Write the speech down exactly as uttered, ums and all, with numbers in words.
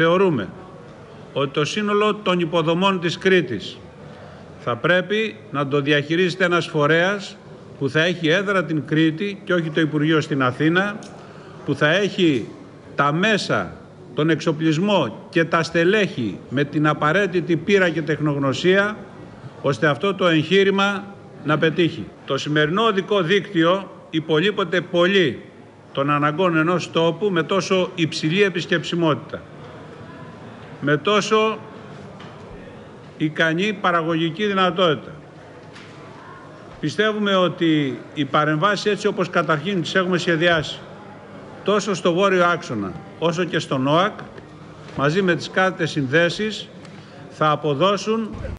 θεωρούμε ότι το σύνολο των υποδομών της Κρήτης θα πρέπει να το διαχειρίζεται ένας φορέας που θα έχει έδρα την Κρήτη και όχι το Υπουργείο στην Αθήνα, που θα έχει τα μέσα, τον εξοπλισμό και τα στελέχη με την απαραίτητη πείρα και τεχνογνωσία, ώστε αυτό το εγχείρημα να πετύχει. Το σημερινό οδικό δίκτυο υπολείπεται πολύ των αναγκών ενός τόπου με τόσο υψηλή επισκεψιμότητα, με τόσο ικανή παραγωγική δυνατότητα. Πιστεύουμε ότι οι παρεμβάσεις, έτσι όπως καταρχήν τις έχουμε σχεδιάσει, τόσο στο βόρειο άξονα όσο και στον ΟΑΚ, μαζί με τις κάθετες συνδέσεις, θα αποδώσουν